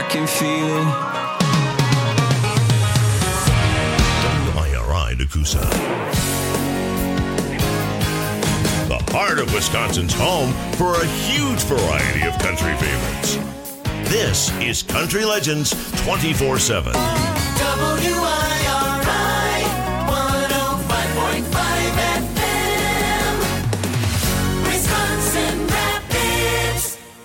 can feel. WIRI Nakusa. The heart of Wisconsin's home for a huge variety of country favorites. This is Country Legends 24/7. WIRI 105.5 FM, Wisconsin Rapids.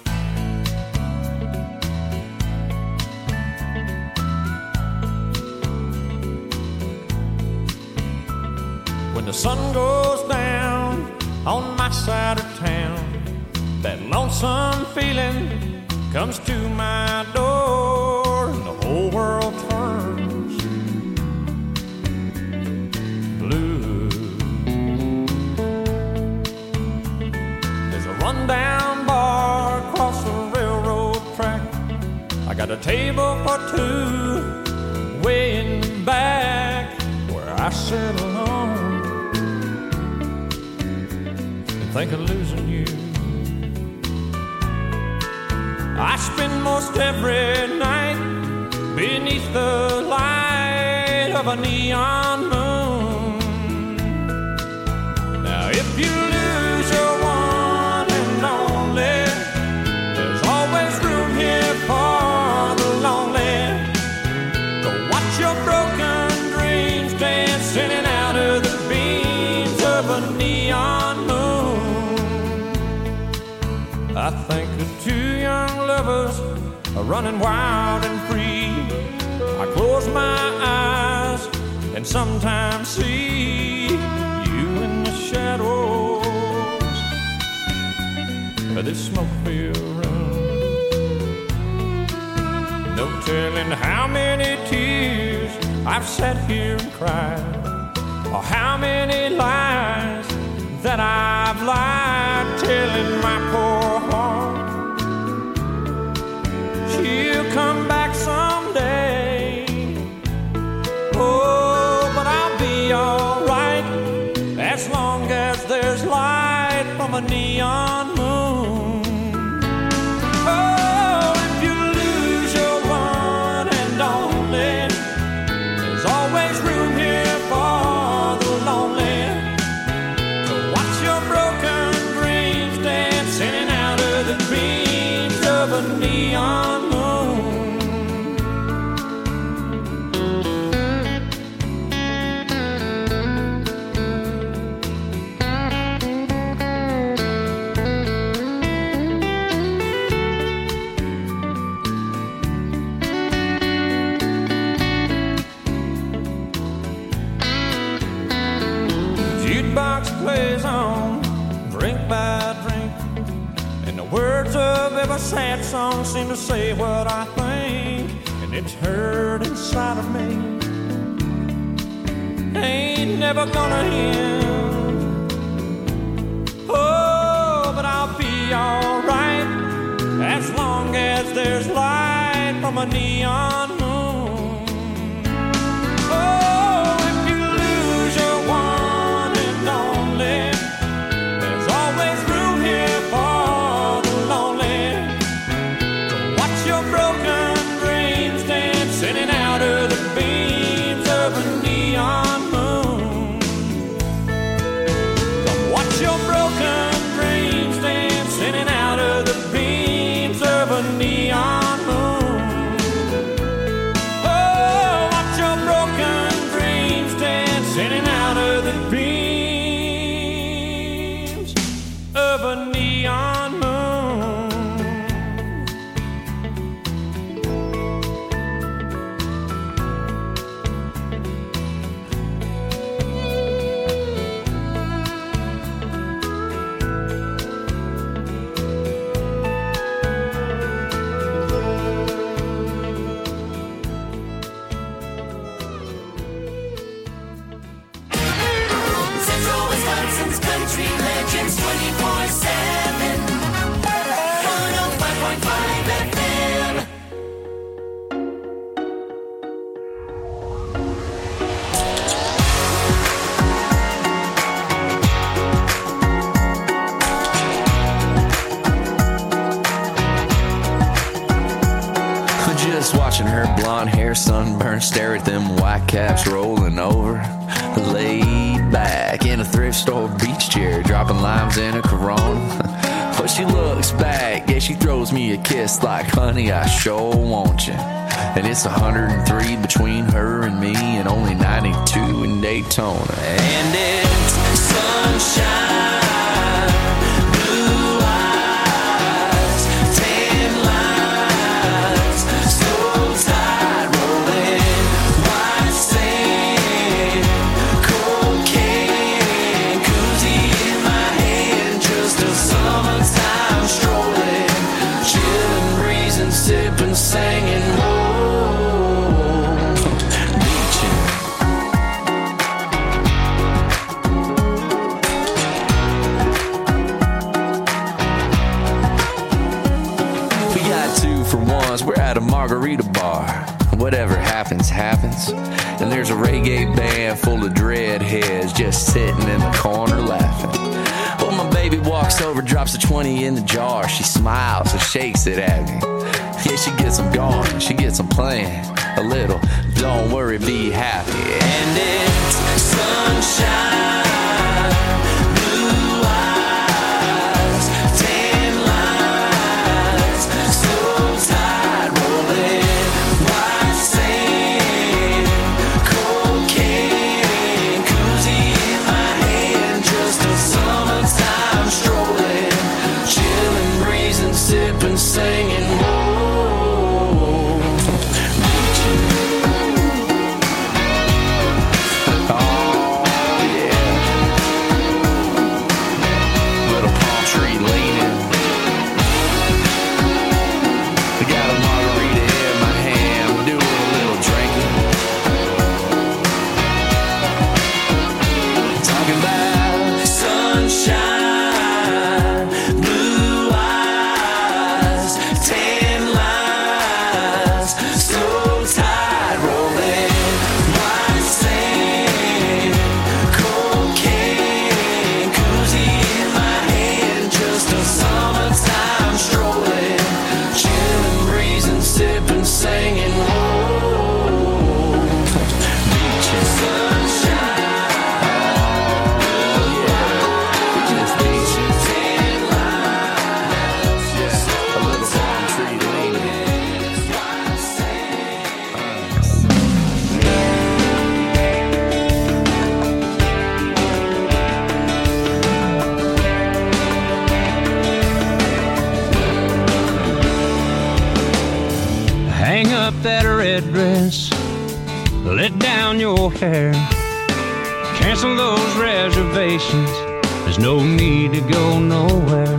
When the sun goes down on my side of town, that lonesome feeling comes to my door, and the whole world turns blue. There's a rundown bar across the railroad track. I got a table for two way in the back where I sit alone and think of losing you. I spend most every night beneath the light of a neon moon. Now if you lose your one and only, there's always room here for the lonely to watch your broken dreams dancing out of the beams of a neon moon. I think of two young lovers are running wild and free. I close my eyes and sometimes see you in the shadows of this smoke-filled room. No telling how many tears I've sat here and cried, or how many lies that I've lied, telling my poor heart she'll come back someday. Oh, but I'll be alright as long as there's light from a neon moon. Oh, if you lose your one and only, there's always room here for the lonely to watch your broken dreams dancing out of the beams of a neon moon. Jukebox plays on, drink by drink, and the words of every sad song seem to say what I think, and it's hurt inside of me. Ain't never gonna end. Oh, but I'll be alright as long as there's light from a neon moon. Oh, if you lose your one and only, there's always room here for the lonely to watch your broken dreams dancing out of the beams of a neon moon. Come watch your broken dreams dancing out of the beams of a neon moon. Just watching her blonde hair sunburn, stare at them white caps rolling over. Laid back in a thrift store beach chair, dropping limes in a Corona. But she looks back, yeah, she throws me a kiss like, honey, I sure want you. And it's 103 between her and me, and only 92 in Daytona. And it's sunshine. Singing, oh, beaching. We got 2 for 1s. We're at a margarita bar. Whatever happens, happens. And there's a reggae band full of dreadheads just sitting in the corner laughing. Well, my baby walks over, drops a 20 in the jar. She smiles and shakes it at me. Yeah, she gets them going, she gets them playing a little. Don't worry, be happy. And it's sunshine, blue eyes, tan lines, slow tide rolling, white sand, cocaine, koozie in my hand, just a summertime strolling, chilling, breezing, sipping, singing. Let down your hair, cancel those reservations. There's no need to go nowhere.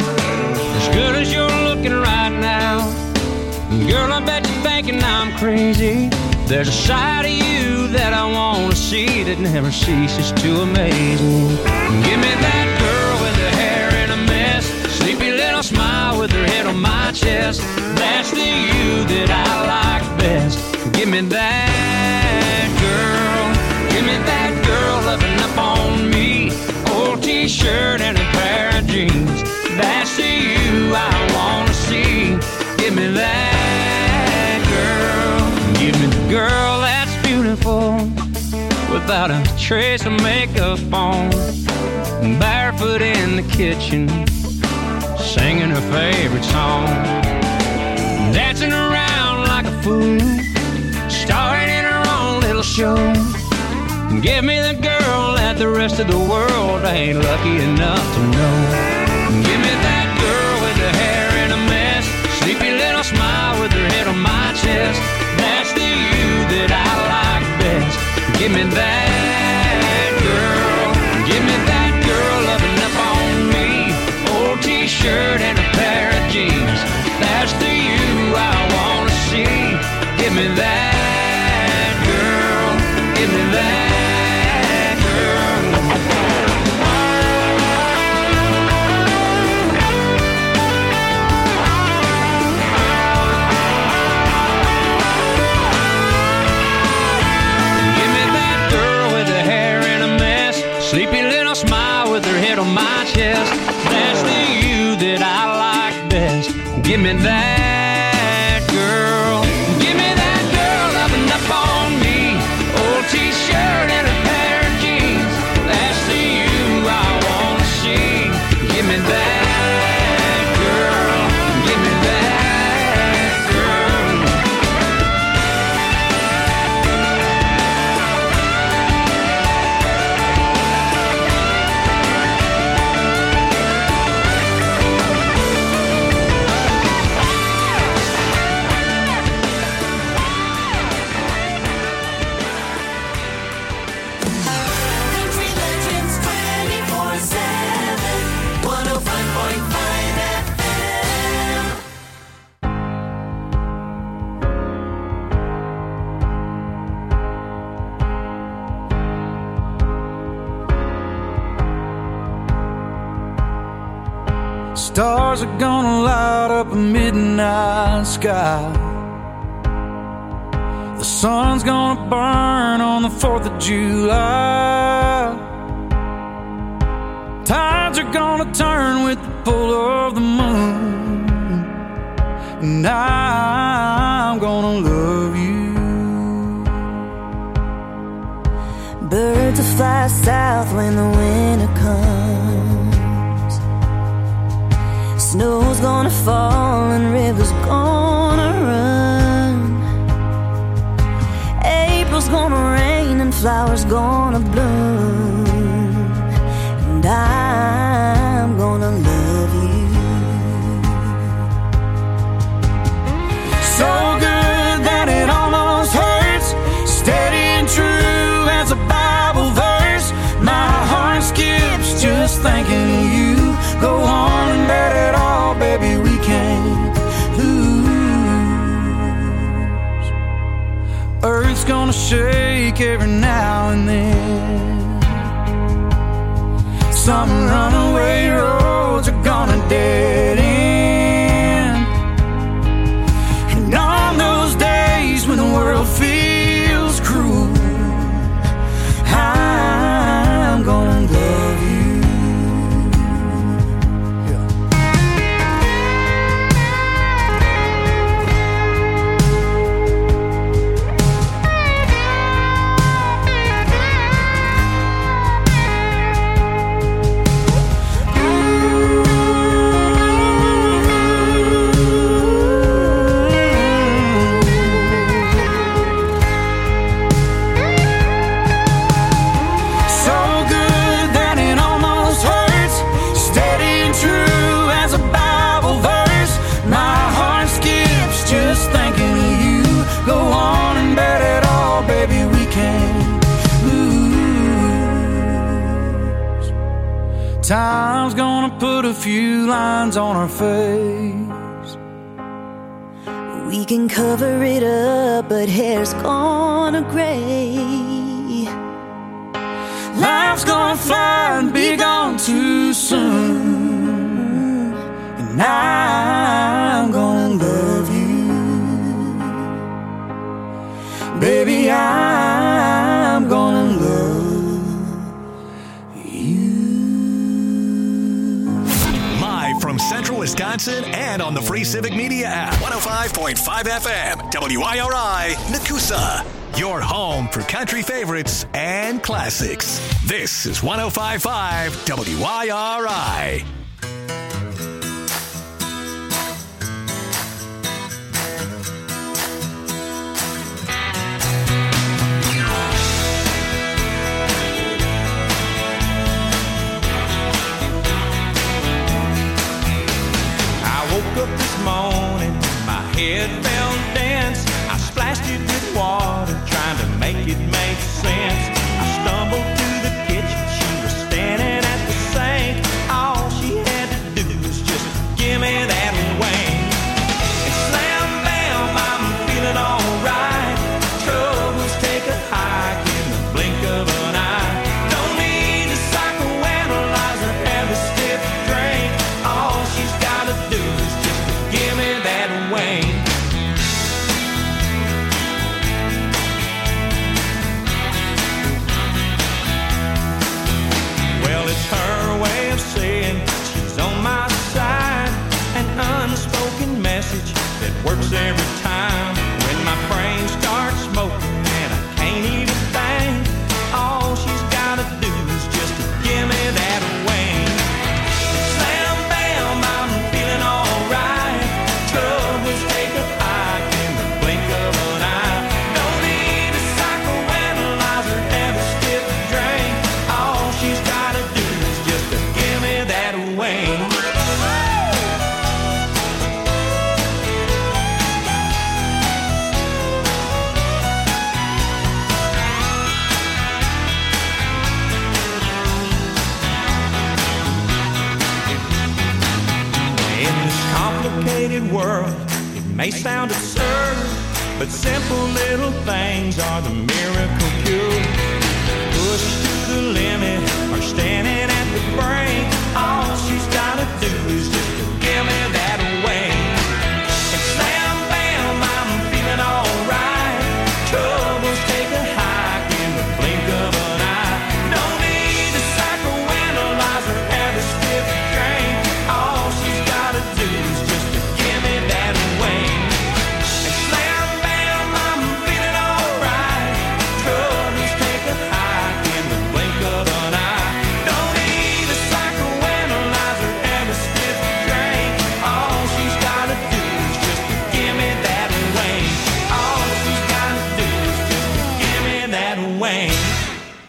As good as you're looking right now, girl, I bet you're thinking I'm crazy. There's a side of you that I want to see that never ceases to amaze me. Give me that girl with her hair in a mess, sleepy little smile with her head on my chest. That's the you that I like best. Give me that girl, give me that girl loving up on me. Old t-shirt and a pair of jeans. That's the you I want to see. Give me that girl, give me the girl that's beautiful, without a trace of makeup on, barefoot in the kitchen, singing her favorite song, dancing around like a fool, starring in her own little show. Give me the girl that the rest of the world ain't lucky enough to know. Give me that girl with the hair in a mess, sleepy little smile with her head on my chest. That's the you that I like best. Give me that girl, give me that girl loving up on me. Old t-shirt and a pair of jeans. That's the you I want to see. Give me that girl, give me that girl. Stars are gonna light up a midnight sky. The sun's gonna burn on the 4th of July. Tides are gonna turn with the pull of the moon, and I'm gonna love you. Birds will fly south when the winter comes. Snow's gonna fall and rivers gonna run. April's gonna rain and flowers gonna bloom, and I'm gonna love you. So good that it almost hurts, steady and true as a Bible verse. My heart skips just thinking of you. Go on and bet it all, baby, we can't lose. Earth's gonna shake every now and then. Some runaway roads are gonna dead end. And on those days when the world feels cruel, I'm gonna love you. Time's gonna put a few lines on our face. We can cover it up, but hair's gonna gray. Life's gonna fly and be gone too soon, and I'm gonna love you. Baby, I'm gonna love from Central Wisconsin and on the free Civic Media app. 105.5 FM, WIRI, Nakusa. Your home for country favorites and classics. This is 105.5 WIRI. Up this morning, my head felt dense. I splashed it with water, trying to make it make sense. I stumbled to the kitchen, she was standing at the sink. All she had to do was just give me that wing. And slam, bam, I'm feeling alright. Troubles take a hike in the blink of an eye. Don't need to psychoanalyze or have a stiff drink. All she's gotta do is give me that wing. Well, it's her way of saying she's on my side. An unspoken message that works every time. When my brain starts smoking and I can't even think, all she's gotta do is just give me that wing. Slam, bam, I'm feeling alright. Troubles take a hike in the blink of an eye. Don't need a psychoanalyzer, have a stiff drink. All she's gotta do is just to give me that wing. In this complicated world, it may sound absurd, but simple little things are the miracle cure. Pushed to the limit or standing at the brink, all she's gotta do is just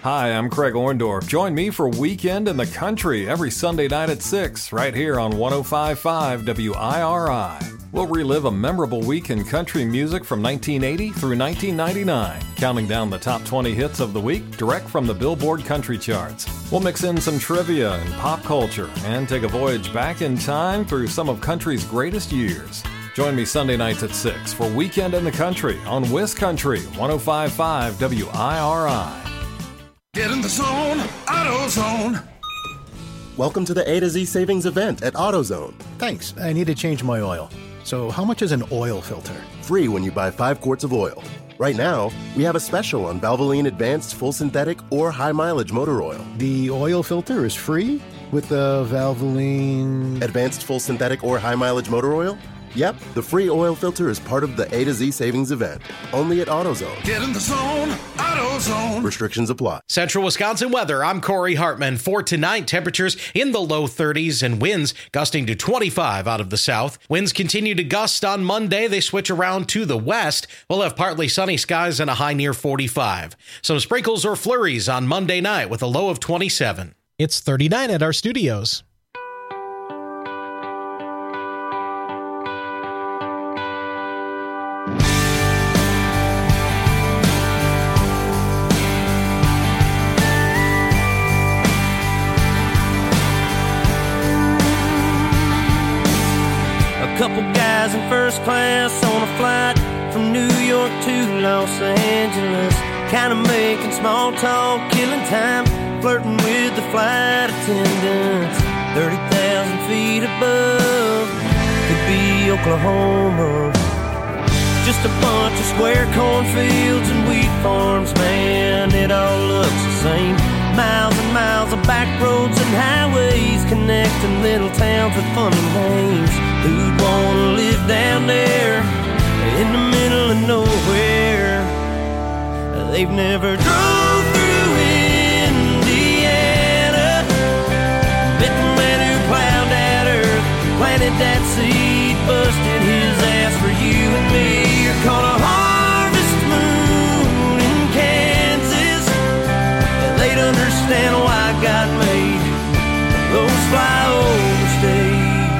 Hi, I'm Craig Orndorff. Join me for Weekend in the Country every Sunday night at 6, right here on 105.5 WIRI. We'll relive a memorable week in country music from 1980 through 1999, counting down the top 20 hits of the week direct from the Billboard Country Charts. We'll mix in some trivia and pop culture and take a voyage back in time through some of country's greatest years. Join me Sunday nights at 6 for Weekend in the Country on Wiz Country 105.5 WIRI. Get in the zone, AutoZone. Welcome to the A to Z savings event at AutoZone. Thanks. I need to change my oil. So how much is an oil filter? Free when you buy 5 quarts of oil. Right now, we have a special on Valvoline Advanced Full Synthetic or High Mileage Motor Oil. The oil filter is free with the Valvoline Advanced Full Synthetic or High Mileage Motor Oil? Yep, the free oil filter is part of the A to Z savings event. Only at AutoZone. Get in the zone, AutoZone. Restrictions apply. Central Wisconsin weather. I'm Corey Hartman. For tonight, temperatures in the low 30s and winds gusting to 25 out of the south. Winds continue to gust on Monday. They switch around to the west. We'll have partly sunny skies and a high near 45. Some sprinkles or flurries on Monday night with a low of 27. It's 39 at our studios. Couple guys in first class on a flight from New York to Los Angeles, kind of making small talk, killing time, flirting with the flight attendants. 30,000 feet above, could be Oklahoma. Just a bunch of square cornfields and wheat farms, man, it all looks the same. Miles and miles of back roads and highways connecting little towns with funny names. Who'd want to live down there in the middle of nowhere? They've never drove through Indiana, met the man who plowed that earth, planted that seed, busted his ass for you and me. You're caught a harvest moon in Kansas. They'd understand why God made those flyover states.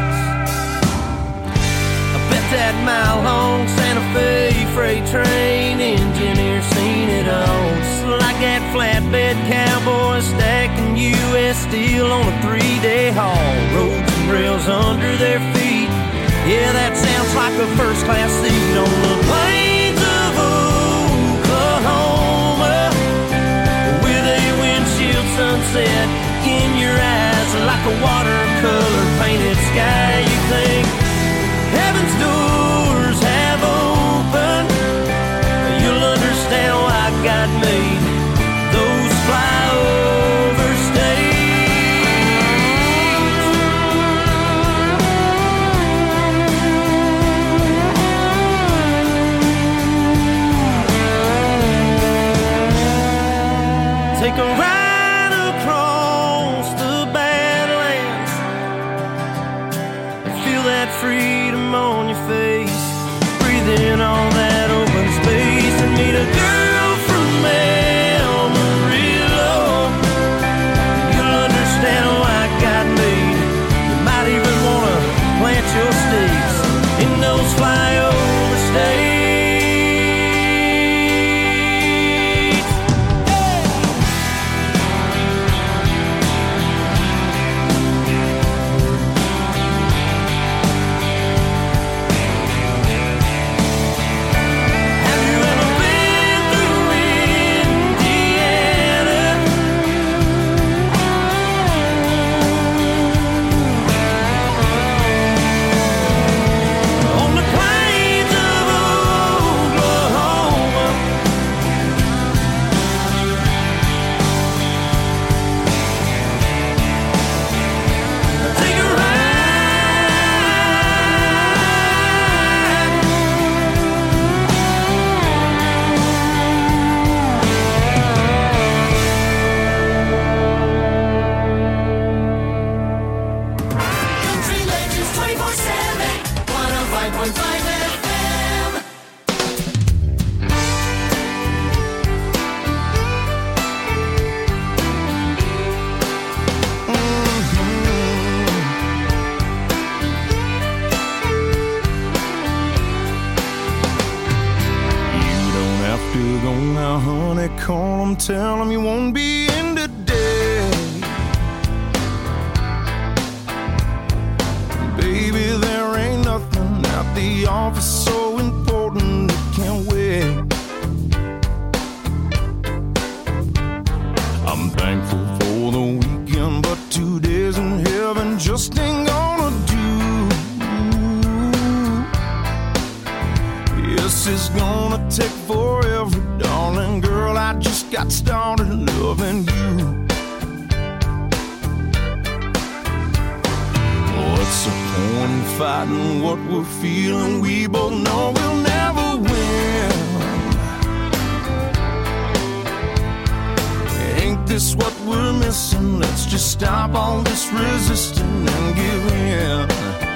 That mile-long Santa Fe freight train engineer seen it all. Just like that flatbed cowboy stacking U.S. steel on a 3-day haul. Roads and rails under their feet. Yeah, that sounds like a first-class seat on the plains of Oklahoma, with a windshield sunset in your eyes like a watercolor painted sky. You think heaven's doors have opened, you'll understand why God made those flyover states. still gone now, honey. Call him, tell him you won't be in today. Baby, there ain't nothing at the office so important it can't wait. I'm thankful for the weekend, but 2 days in heaven just ain't gonna do. Yes, it's gonna take forever, darling girl. I just got started loving you. What's the point in fighting what we're feeling? We both know we'll never win. Ain't this what we're missing? Let's just stop all this resisting and give in.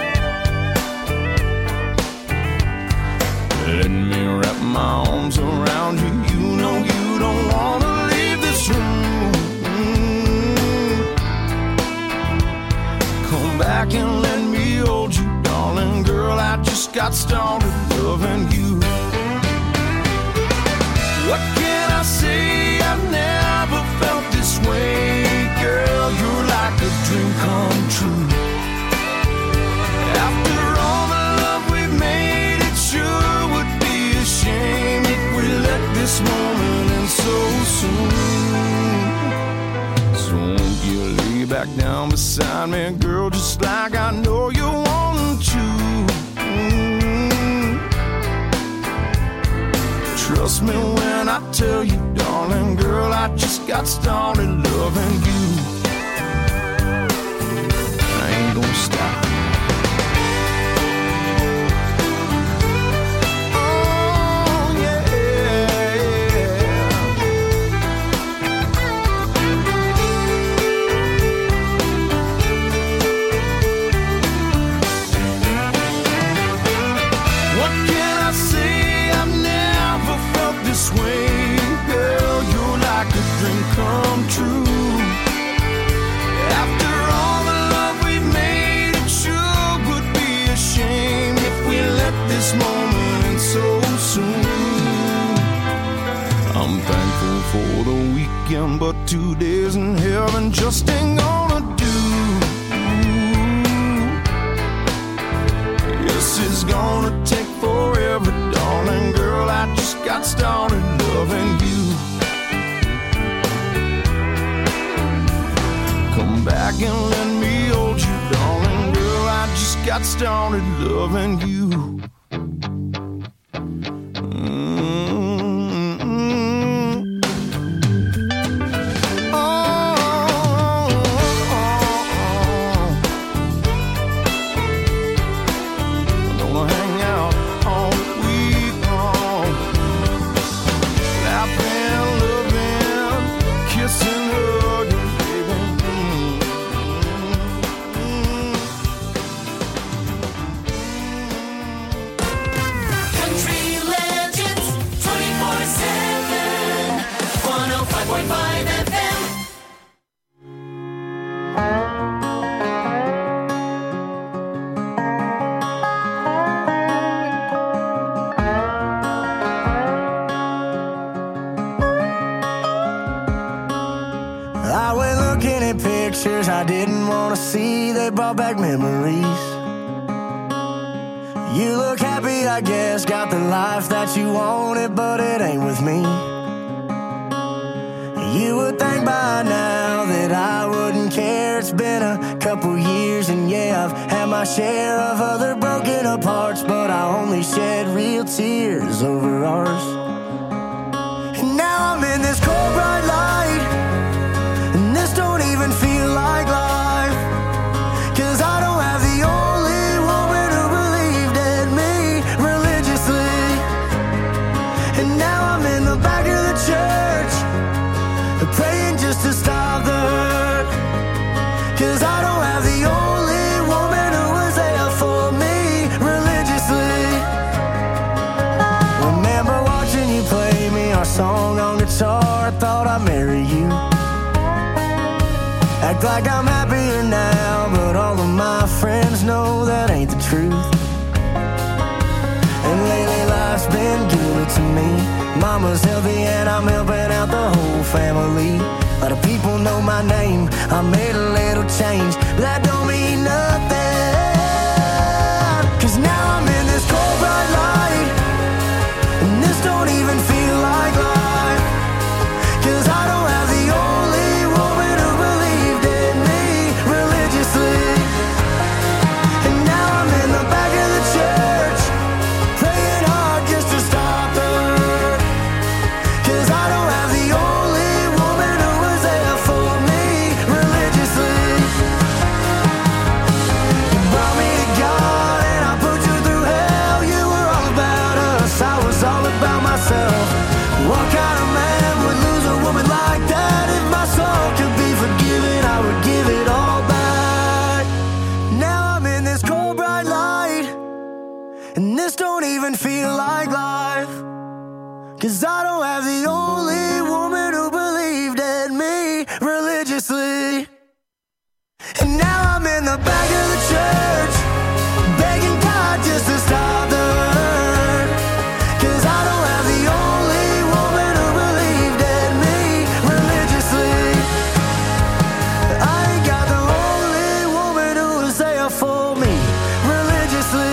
Let me wrap my arms around you. You know you don't wanna leave this room. Come back and let me hold you, darling girl. I just got started loving you. What can I say? I've never felt this way. Girl, you're like a dream come true. After all the love we've made, it sure would be a shame if we let this moment end so soon. So won't you lay back down beside me, girl, just like I know you want to. Trust me when I tell you, darling girl, I just got started loving you. I ain't gonna stop. Come true. After all the love we've made, it sure would be a shame if we let this moment end so soon. I'm thankful for the weekend, but 2 days in heaven just ain't gonna do. Yes, it's gonna take forever, darling girl. I just got started loving you. Come back and let me hold you, darling girl. I just got started loving you. I didn't want to see, they brought back memories. You look happy, I guess, got the life that you wanted, but it ain't with me. You would think by now that I wouldn't care. It's been a couple years and yeah, I've had my share of other broken apart, but I only shed real tears over ours. And now I'm in this cold bright light, and this don't even feel like life, 'cause I don't have the only woman who believed in me religiously. And now I'm in the back of the church, praying just to stop the hurt, 'cause I don't have the only woman who was there for me religiously. Remember watching you play me our song on guitar, I thought I'd marry you. Act like I'm happier now, but all of my friends know that ain't the truth. And lately life's been good to me. My mama's healthy and I'm helping out the whole family. A lot of people know my name, I made a little change, but that don't mean nothing. 'Cause now I'm in this cold bright light, and this don't even feel like life. 'Cause I don't have the only woman who believed in me religiously. And now I'm in the back of the church, praying hard just to stop the hurt. 'Cause I don't have the only woman who was there for me religiously. You brought me to God and I put you through hell. You were all about us, I was all about myself. What kind of man would lose a woman like that? If my soul could be forgiven, I would give it all back. Now I'm in this cold bright light, and this don't even feel like life. 'Cause I don't have the only woman who believed in me religiously. And now I'm in the back of the church, begging God just to stop the hurt. 'Cause I don't have the only woman who believed in me religiously. I ain't got the only woman who was there for me religiously.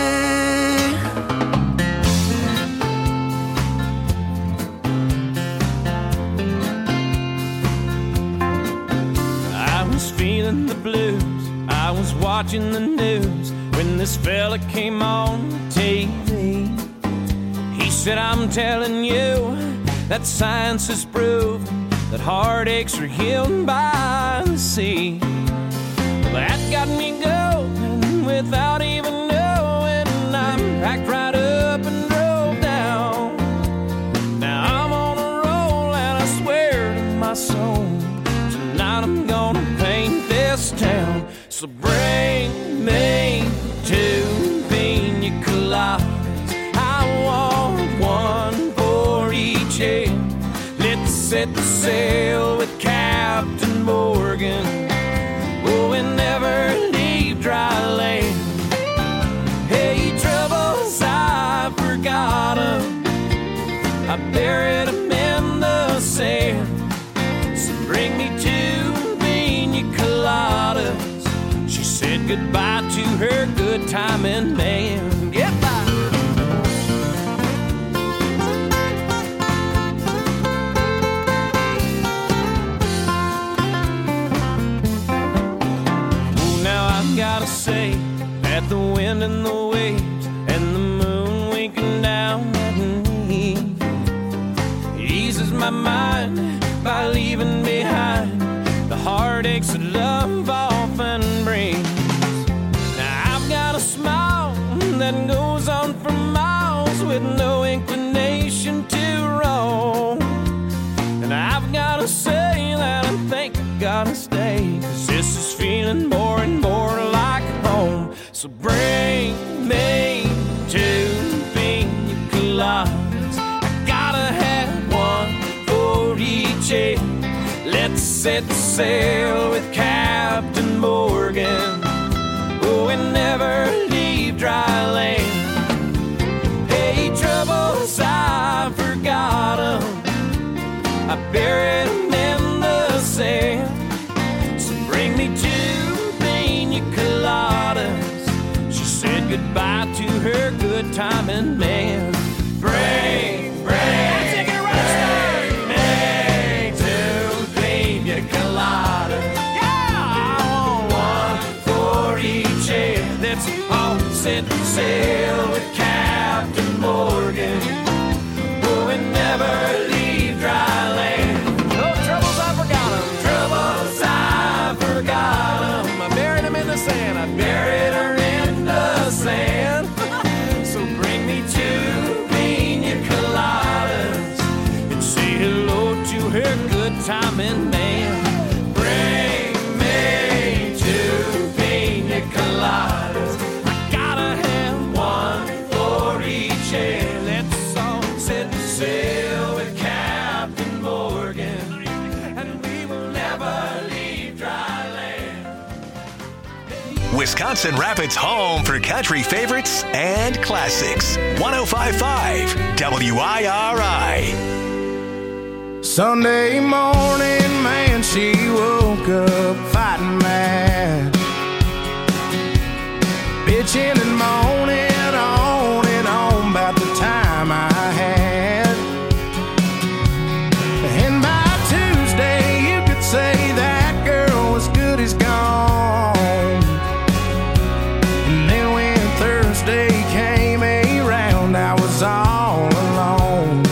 I was feeling the blues, I was watching the news when this fella came on TV. He said, I'm telling you that science has proven that heartaches are healed by the sea. Well, that got me going without even knowing. I packed right up and drove down. Now I'm on a roll and I swear to my soul, tonight I'm gonna paint this town. So bring me two pina coladas, I want one for each head. Let's set the sail with Captain Morgan, oh, and never leave dry land. Hey, troubles, I forgot 'em, I buried 'em in the sand. So bring me two pina coladas. She said goodbye to her good timing man. Goodbye. Oh, now I've gotta say that the wind and the waves and the moon winking down at me eases my mind by leaving behind the heartaches that love often brings. Now I've got a smile that goes on for miles with no inclination to roam. And I've got to say that I think I gotta stay, 'cause this is feeling more and more like home. So bring me two pina coladas, I gotta have one for each head. Let's set sail with Captain Morgan, oh, and never leave dry land. Hey, troubles, I forgot 'em, I buried 'em in the sand. So bring me two pina coladas. She said goodbye to her good timing man. Bring set sail with Captain Morgan, oh, and never leave dry land. No troubles, I forgot 'em. Troubles, I forgot 'em. I buried 'em in the sand. I buried her in the sand. So bring me two pina coladas and say hello to her good timing man. Bring me two pina coladas, let's all set sail with Captain Morgan, and we will never leave dry land. Wisconsin Rapids' home for country favorites and classics. 105.5 WIRI. Sunday morning, man, she woke up fighting mad, bitching and moaning on and on about the time I had. And by Tuesday, you could say that girl was good as gone. And then when Thursday came around, I was all alone.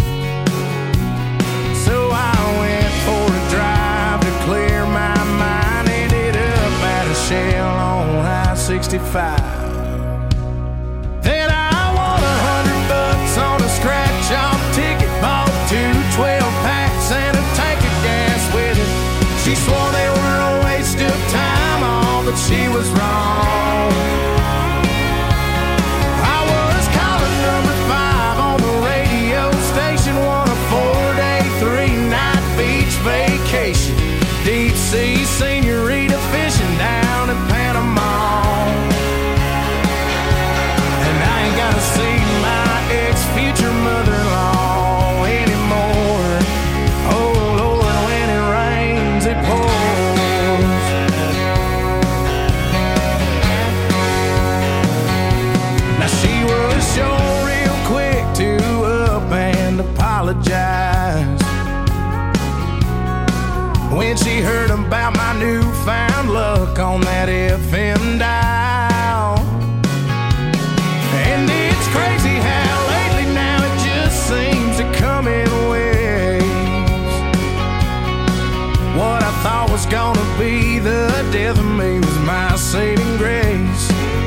So I went for a drive to clear my mind. Ended up at a Shell on I-65. Then I won $100 on a scratch-off ticket. Bought 2 12-packs and a tank of gas with it. She swore they were a waste of time, all but she was wrong. I was calling number 5 on the radio station, won a 4-day, 3-night beach vacation. Deep sea senorita fishing down in Panama. And I ain't gotta see my ex-future mother-in-law anymore. Oh Lord, when it rains, it pours. Now she was sure real quick to up and apologize when she heard about my newfound luck on that FM dial. And it's crazy how lately now it just seems to come in waves. What I thought was gonna be the death of me was my saving grace.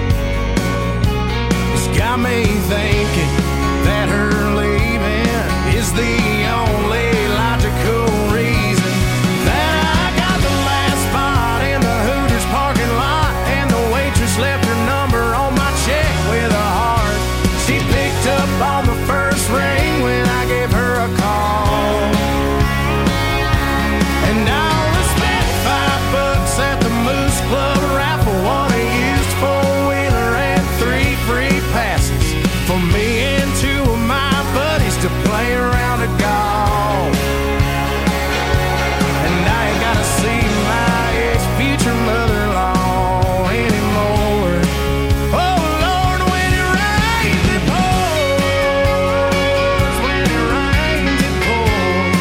It's got me thinking that her leaving is the only logical reason that I got the last spot in the Hooters parking lot, and the waitress left her number on my check with a heart. She picked up on the first ring when I gave her a call. And I only spent $5 at the Moose Club raffle, won a used 4-wheeler and 3 free passes for me and 2 of my buddies to play around a golf. And I ain't gotta see my ex-future mother-in-law anymore. Oh Lord, when it rains, it pours. When it rains, it pours.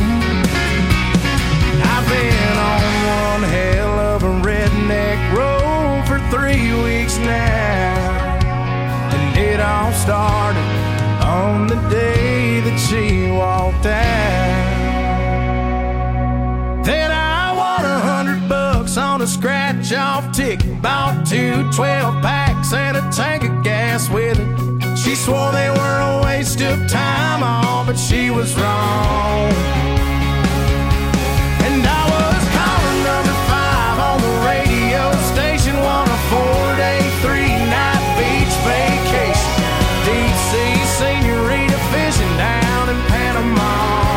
I've been on one hell of a redneck road for 3 weeks now, and it all started on the day that she walked out. Then I won $100 on a scratch-off ticket, bought 2 12-packs and a tank of gas with it. She swore they were a waste of time, all but she was wrong. And I was calling number 5 on the radio station, won a 4-day, 3-night beach vacation. Deep sea senorita fishing down in Panama.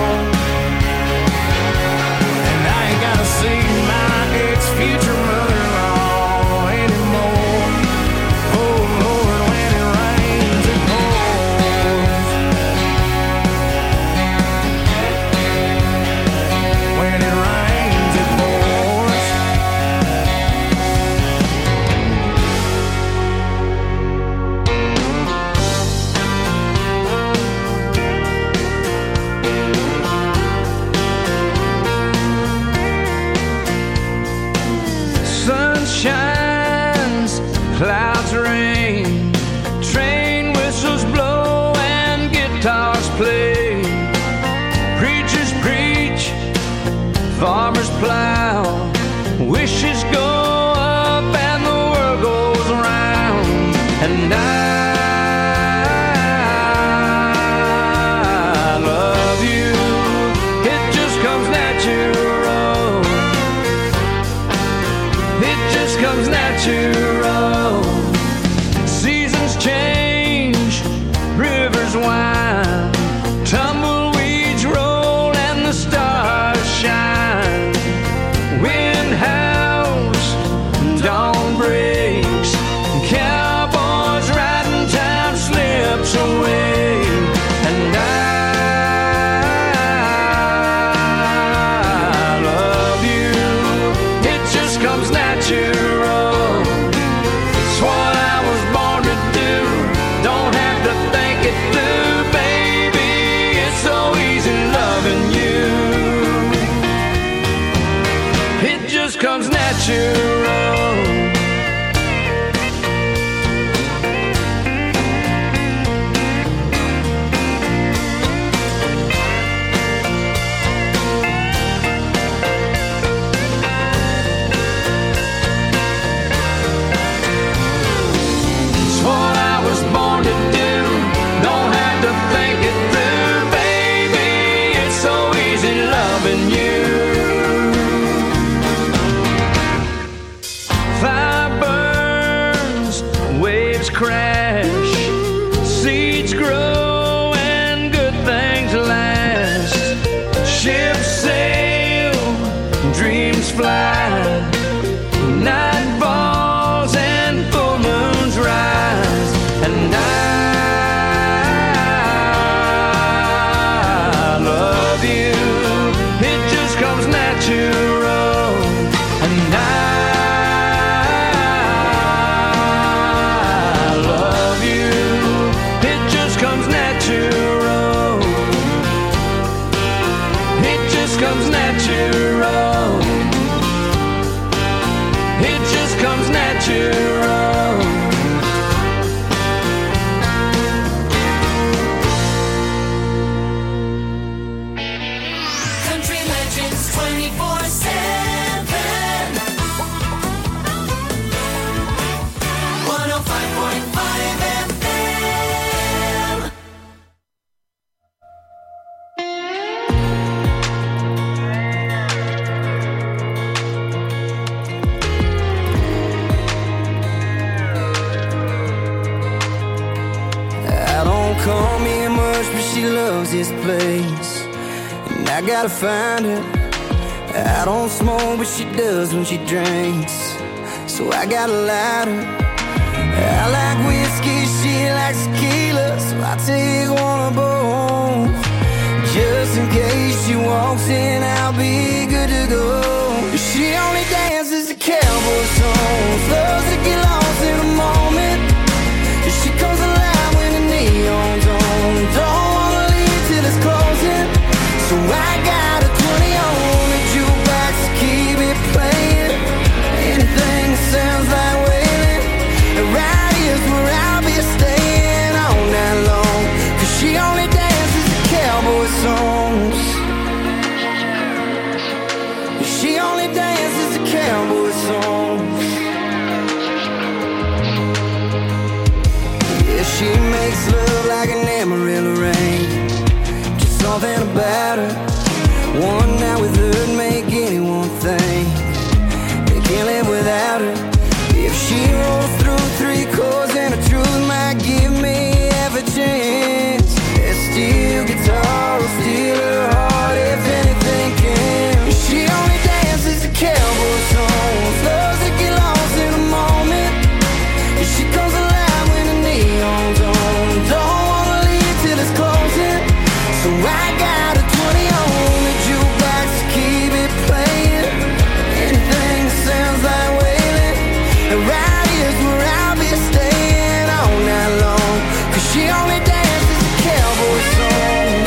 And I ain't gotta see my ex-future mother-in-law anymore. Oh Lord, when it rains, it pours. When it rains, it pours. Sun shines, clouds rain, train whistles blow and guitars play. Preachers preach, farmers plow, wishes go up and the world goes around. And I love you, it just comes natural. It just comes natural. Seasons change, rivers wind, tumbleweeds roll and the stars shine. Wind howls, natural. It just comes natural. Country Legends 24/7. 105.5 FM. I don't call me much, but she loves this place, and I gotta find her. I don't smoke, but she does when she drinks, so I got a lighter. I like whiskey, she likes tequila, so I take one of both. Just in case she walks in, I'll be good to go. She only dances to cowboy songs, loves to get lost in a moment. She comes alive when the neon's on, don't wanna leave till it's closing. So I got a 20 on the jukebox to keep it playing. Anything that sounds like wailing, right here's where I'll be staying all night long. Cause she only dances to cowboy songs. She only dances to cowboy songs. Yeah, she makes love like an Amarillo rain. Just something about her. One night with her'd make anyone think they can't live without her. If she rolls through 3 chords, then the truth might give me half a chance. That steel guitar will steal her heart if anything can. She only dances to cowboy songs, loves to get lost in a moment. She comes alive when the neon's on, don't wanna leave till it's closing. So I got a 20 on the jukebox to keep it playing. Anything that sounds like wailing, and right here's where I'll be staying all night long. Cause she only dances to cowboy songs.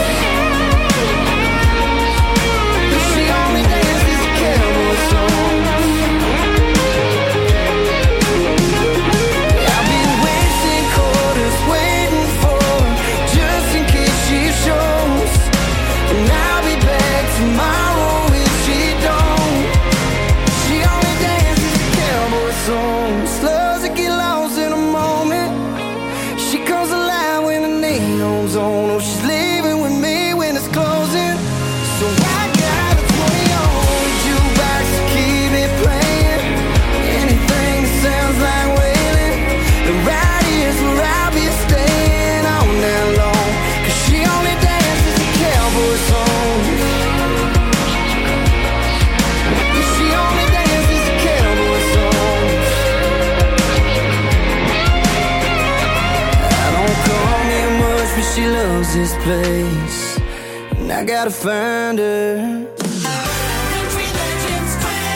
She only dances to cowboy songs. I'll be wasting quarters waiting for her, just in case she shows. And I'll be back tomorrow if she don't. She only dances to cowboy songs, loves to get lost in a moment. She comes alive when the neon's on. Oh, she's leaving with me when it's closing. So I got a 20 on the jukebox to keep it playing. Anything that sounds like wailing, and right here's where I'll be staying all night long. Cause she only dances to cowboy songs. She only dances to cowboy songs. I don't call me much, but she loves this place, and I gotta find her. Country Legends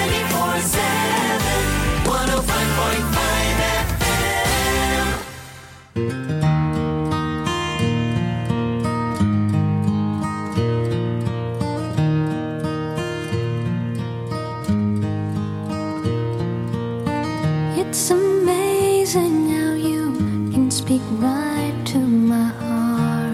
24/7. 105.5 FM. It's amazing how you can speak right to my heart.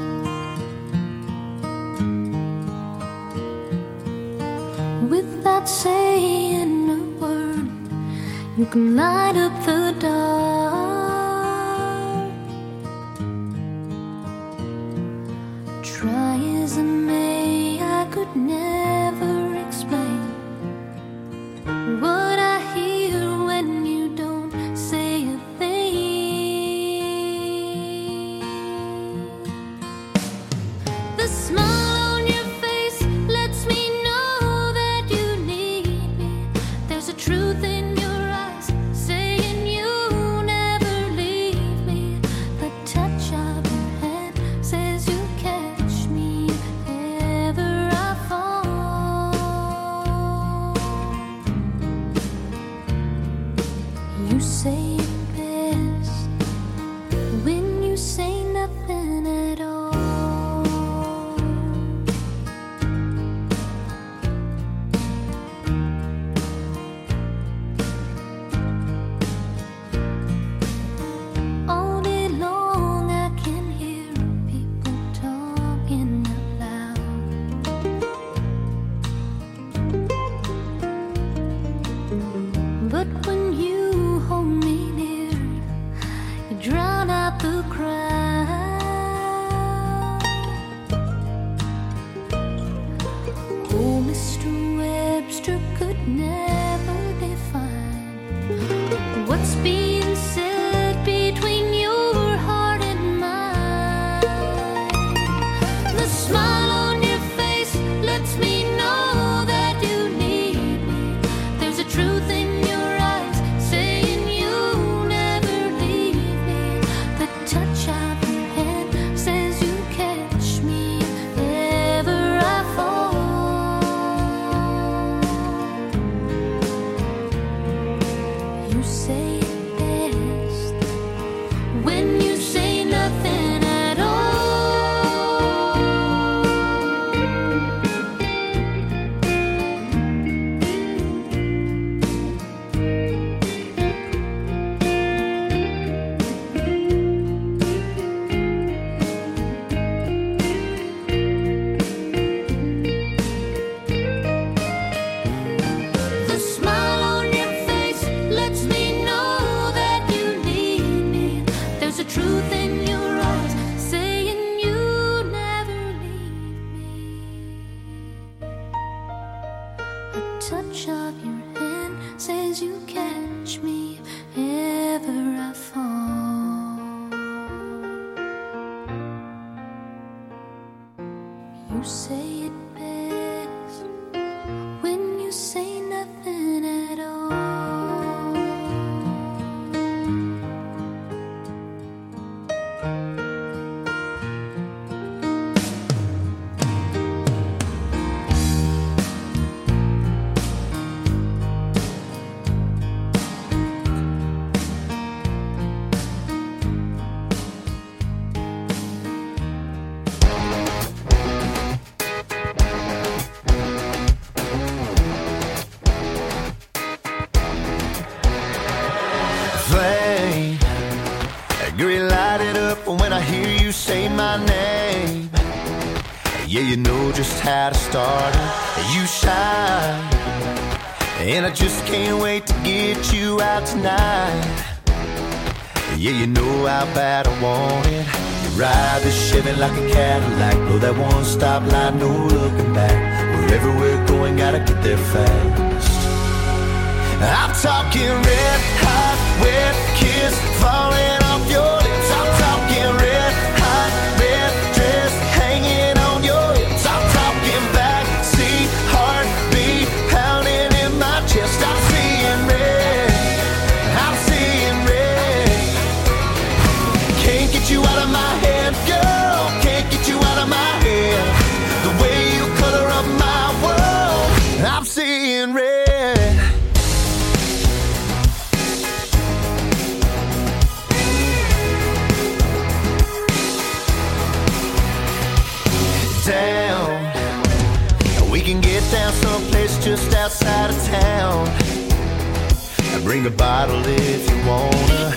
Without saying a word, you can light up the dark. Try as I may, I could never explain what I hear when you don't say a thing. The smile on your face lets me know that you need me. There's a truth in your eyes saying you never leave me. The touch of your hand says you catch me if touch of your hand says you catch me if ever I fall. You say it best when you say nothing at all. Flame, girl, you light it up when I hear you say my name. Yeah, you know just how to start it. You shine, and I just can't wait to get you out tonight. Yeah, you know how bad I want it. You ride the Chevy like a Cadillac, blow that one-stop light, no looking back. Wherever we're going, gotta get there fast. I'm talking red hot, wet kiss falling off your lips. I'm talking red hot, red dress hanging on your hips. I'm talking backseat heartbeat pounding in my chest. I'm seeing red, I'm seeing red. Can't get you out of my head, girl. Can't get you out of my head. The way you color up my world, I'm seeing red. Down, we can get down someplace just outside of town. Bring a bottle if you wanna.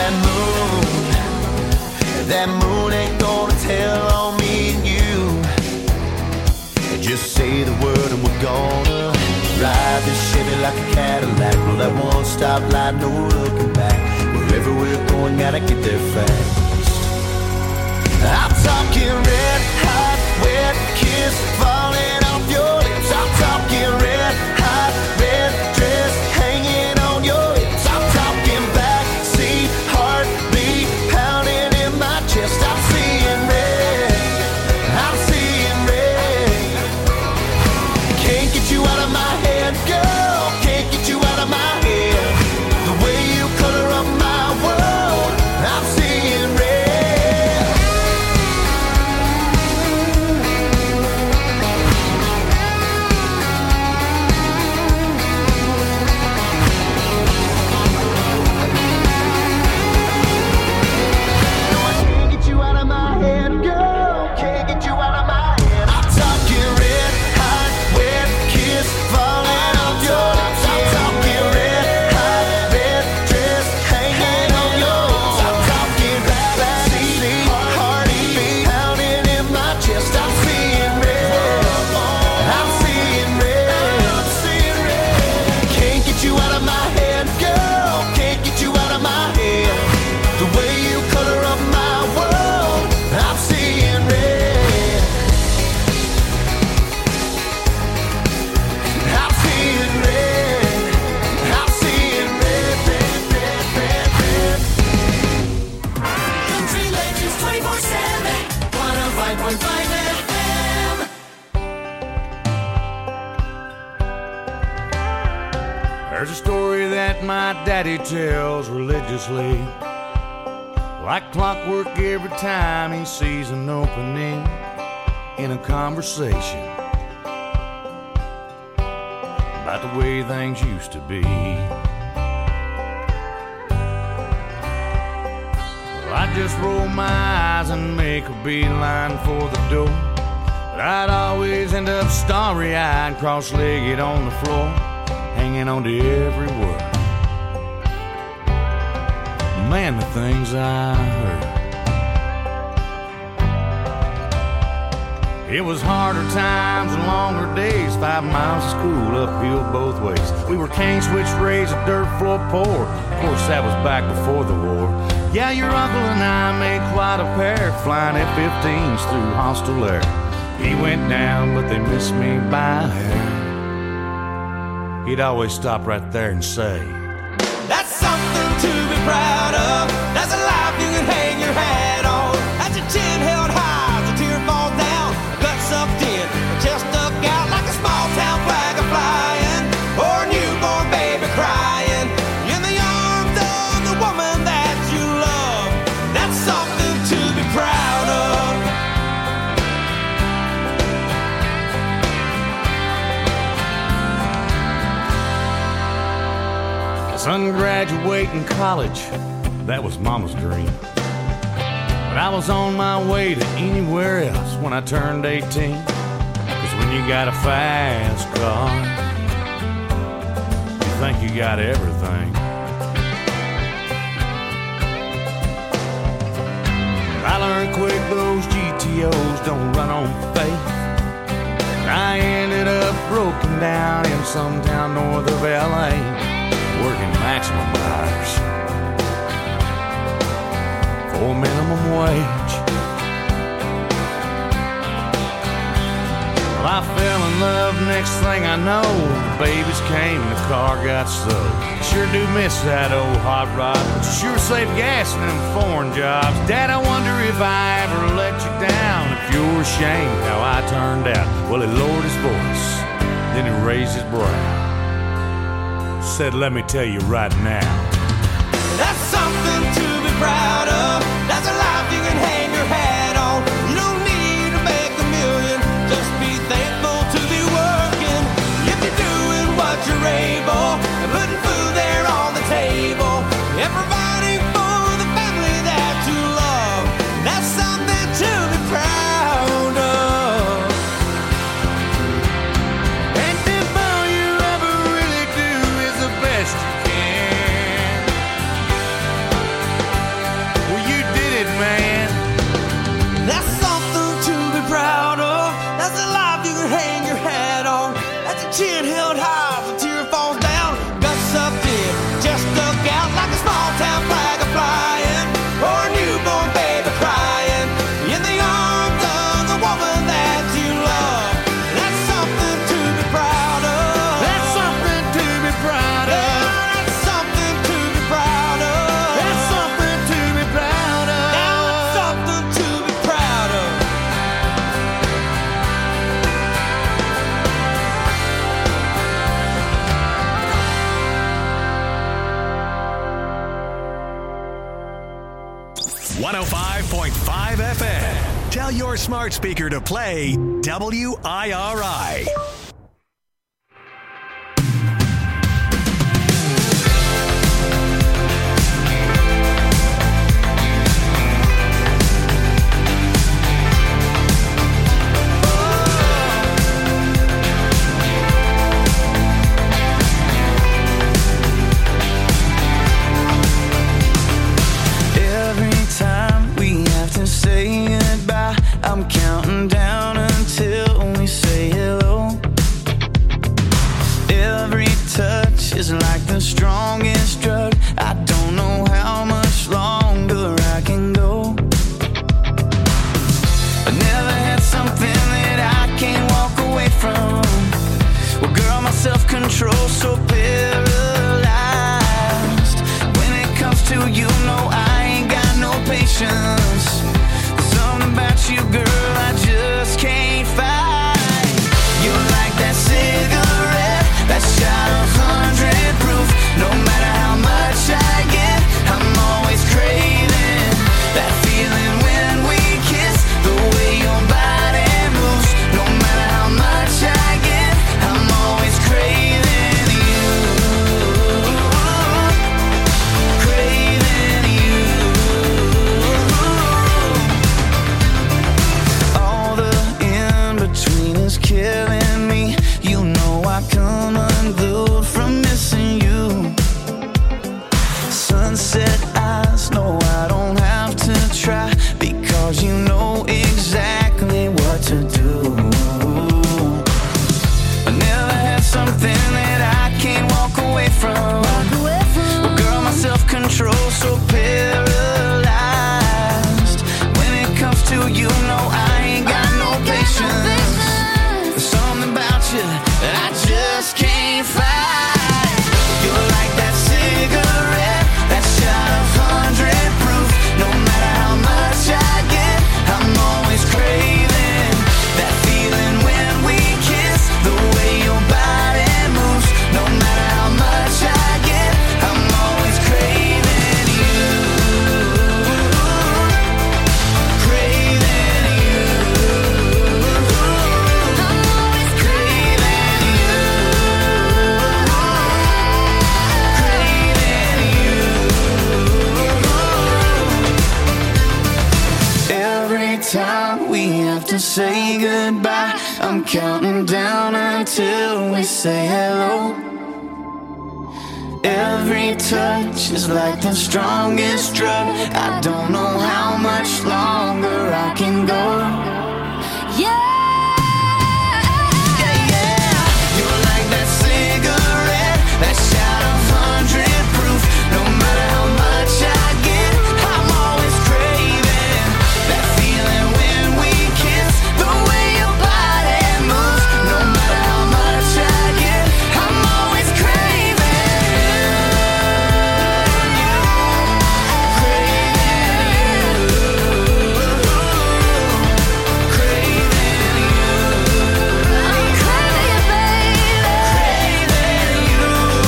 That moon ain't gonna tell on me and you. Just say the word and we're gonna ride this Chevy like a Cadillac. Blow that one-stop light, no looking back. Wherever we're going, gotta get there fast. I'm talking red hot, wet kiss falling off your lips. I'm talking red hot, red dress hanging on your hips. I'm talking backseat heartbeat pounding in my chest. I'm seeing red, I'm seeing red. Can't get you out of my head, girl. Can't get you out of my head. The way you color up my world, I'm seeing red. There's a story that my daddy tells religiously, like clockwork every time he sees an opening in a conversation about the way things used to be. Well, I'd just roll my eyes and make a beeline for the door, but I'd always end up starry-eyed, cross-legged on the floor, hanging on to every word. Man, the things I heard. It was harder times and longer days, 5 miles of school uphill both ways. We were cane switch raised, a dirt floor poor. Of course, that was back before the war. Yeah, your uncle and I made quite a pair, flying F-15s through hostile air. He went down, but they missed me by a hair. he'd always stop right there and say, "That's something to be proud of. That's a life you can hang your hat on. That's your chin held high, the tear falls down, gut sucked in, the chest stuck out like a small town flag a flying, or a newborn baby crying in the arms of the woman that you love. That's something to be proud of." Son graduating college, that was Mama's dream. But I was on my way to anywhere else when I turned 18. 'Cause when you got a fast car, you think you got everything. I learned quick those GTOs don't run on faith. I ended up broken down in some town north of LA, working maximum hours for minimum wage. Well, I fell in love, next thing I know, the babies came and the car got sold. Sure do miss that old hot rod, but you sure save gas in them foreign jobs. Dad, I wonder if I ever let you down, if you're ashamed how I turned out. Well, he lowered his voice, then he raised his brow, said, "Let me tell you right now, that's something to be proud of. That's a life you can hang your hat on. You don't need to make a million, just be thankful to be working. If you're doing what you're able and putting food there on the table and providing for the family that you love, that's something to be proud of." And if all you ever really do is the best you can, well, you did it, man. That's something to be proud of. That's a life you can hang your hat on. That's a chin held high, the tear falls down, guts sucked in, just stuck out like a small town flag a flying, or a newborn baby crying in the arms of the woman that you love. That's something to be proud of. That's something to be proud of. That's something to be proud of. That's something to be proud of. Now that's something to be proud of. .5 FM. Tell your smart speaker to play WIRI. Every time we have to say goodbye, I'm counting down until we say hello. goodbye. I'm counting down until we say hello. Every touch is like the strongest drug. I don't know how much longer I can go. Yeah. That shot of 100 proof. No matter how much I get, I'm always craving that feeling when we kiss. The way your body moves. No matter how much I get, I'm always craving you. Craving you. I'm craving you, baby. Craving you.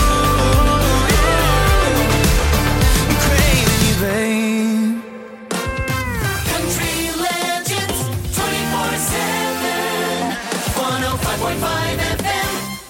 Country Legends 24/7 105.5 FM.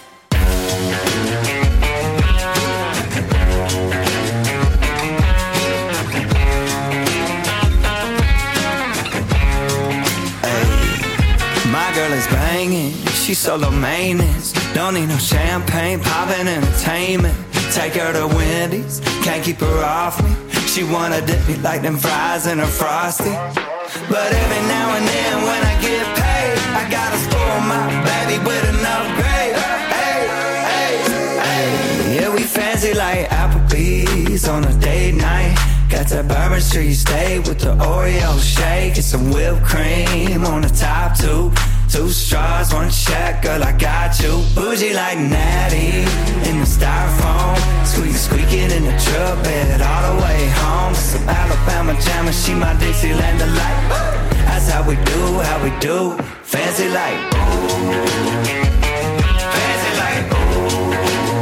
My girl is banging, she's solo maintenance. Don't need no champagne, poppin' entertainment. Take her to Wendy's, can't keep her off me. She wanna dip me like them fries in her Frosty. But every now and then when I get paid, I gotta spoil my baby with an upgrade. Hey, hey, hey. Yeah, we fancy like Applebee's on a date night. Got that Bourbon Street steak with the Oreo shake and some whipped cream on the top two. 2 straws, 1 check, girl, I got you. Bougie like Natty in the styrofoam. Squeaking in the truck bed all the way home. Some Alabama jammer, she my Dixieland delight. That's how we do, fancy like ooh. Fancy like ooh.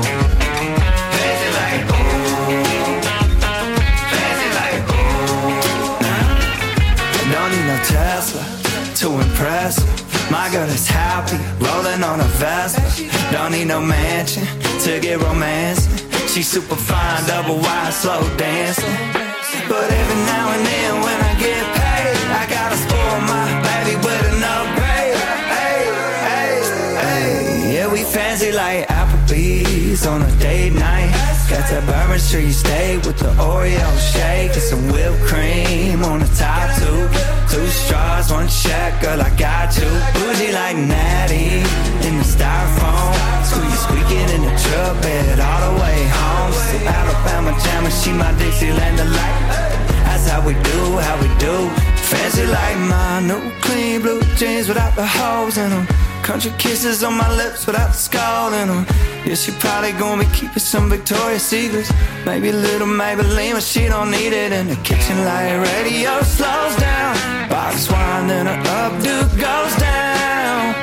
Fancy like ooh. Fancy like ooh. Don't need no Tesla to impress her. My girl is happy, rolling on a Vespa. Don't need no mansion to get romance. She's super fine, double wide, slow dancing. But every now and then when I get paid, I gotta spoil my baby with an upgrade. Hey, hey, hey. Yeah, we fancy like Applebee's on a date night. Got that Bourbon Street steak with the Oreo shake and some whipped cream on the top two. 2 straws, 1 check, girl, I got you. Bougie like Natty in the styrofoam. Squeaking in the truck bed all the way home. Some Alabama jammer, she my Dixieland delight. That's how we do, fancy like my new clean blue jeans without the holes in them. Country kisses on my lips without the skull in them. Yeah, she probably gonna be keeping some Victoria's Secrets. Maybe a little Maybelline, but she don't need it. In the kitchen light radio slows down. Box wine, then her updo goes down.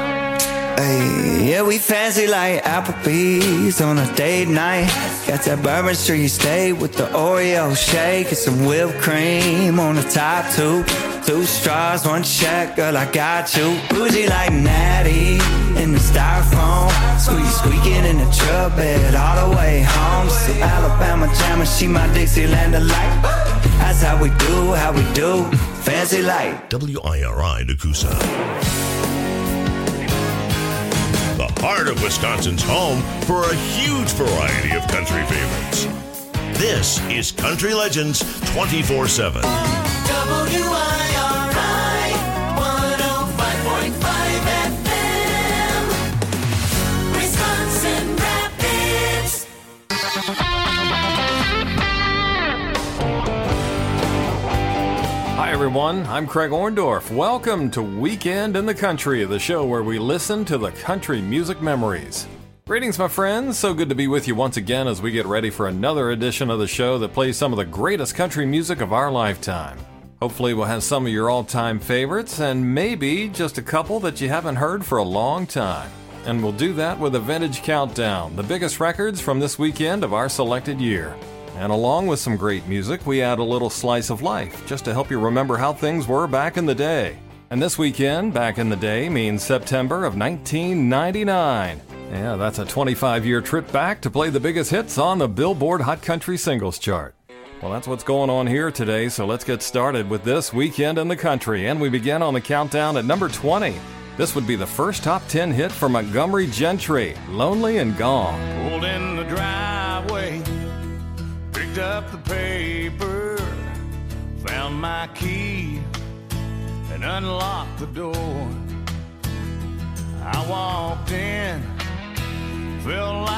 Hey, yeah, we fancy like Applebee's on a date night. Got that Bourbon Street steak with the Oreo shake and some whipped cream on the top two. 2 straws, 1 check, girl, I got you. Bougie like Natty in the styrofoam. Squeaking in the truck bed all the way home. Some Alabama jammer, she my Dixieland delight. That's how we do, fancy like WIRI Nakusa. The heart of Wisconsin's home for a huge variety of country favorites. This is Country Legends 24/7. WIRI 105.5 FM. Wisconsin Rapids. Hi, everyone. I'm Craig Orndorff. Welcome to Weekend in the Country, the show where we listen to the country music memories. Greetings, my friends. So good to be with you once again as we get ready for another edition of the show that plays some of the greatest country music of our lifetime. Hopefully we'll have some of your all-time favorites and maybe just a couple that you haven't heard for a long time. And we'll do that with a Vintage Countdown, the biggest records from this weekend of our selected year. And along with some great music, we add a little slice of life just to help you remember how things were back in the day. And this weekend, back in the day, means September of 1999. Yeah, that's a 25-year trip back to play the biggest hits on the Billboard Hot Country Singles Chart. Well, that's what's going on here today, so let's get started with this Weekend in the Country. And we begin on the countdown at number 20. This would be the first top 10 hit for Montgomery Gentry, Lonely and Gone. Pulled in the driveway, picked up the paper, found my key, and unlocked the door. I walked in, felt like